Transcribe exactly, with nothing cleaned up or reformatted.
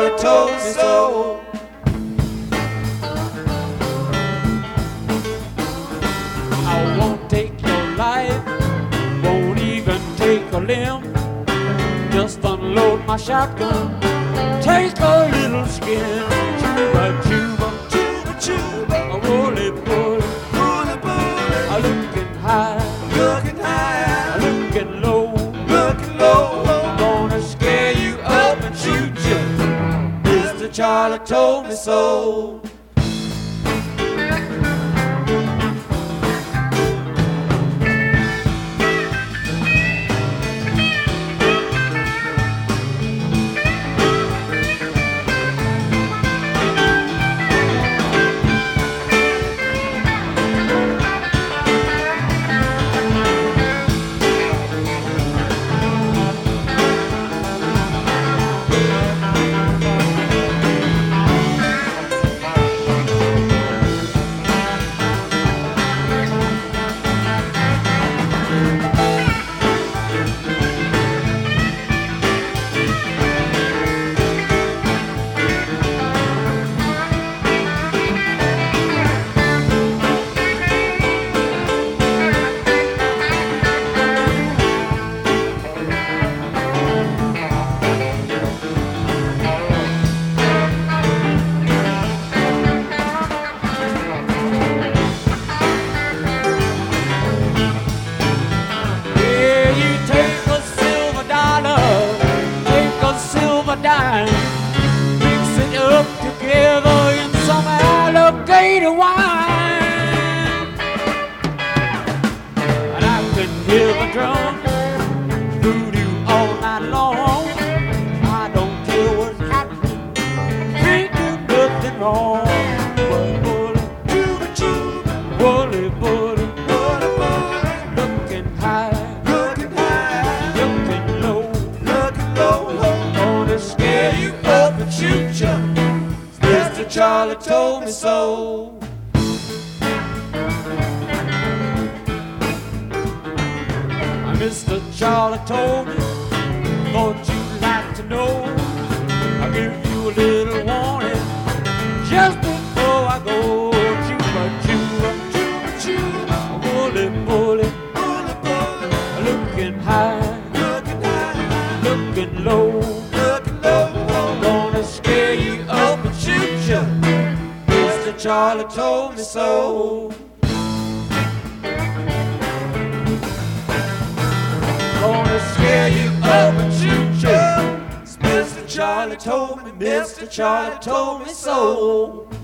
Charlie told me so. I won't take your life, won't even take a limb. Just unload my shotgun, take a little skin. Chuba, chuba, Chuba, chuba, a woolly bully, bully, bully, a looking high, looking high, a looking low. looking low. I'm gonna scare you up and shoot you. Mister Charlie told me so. Mix it up together in some alligator wine, and I can hear the drum voodoo all night long. I don't care what's happening, can't do nothing wrong. But bully, Chuba, chuba, bully, bully, bully, bully, looking high, looking high, looking low. looking low. Gonna scare you up and shoot you. Mister Charlie told me so. Mister Charlie told me, thought you'd like to know. I'll give you a little warning just before I go. Chuba, chuba, Chuba, chuba, bully, bully, bully, bully, looking high, looking high, looking low. looking low. Gonna scare you up and shoot you. Mister Charlie told me so. Gonna scare you up and shoot you. Mister Charlie told me, Mister Charlie told me so.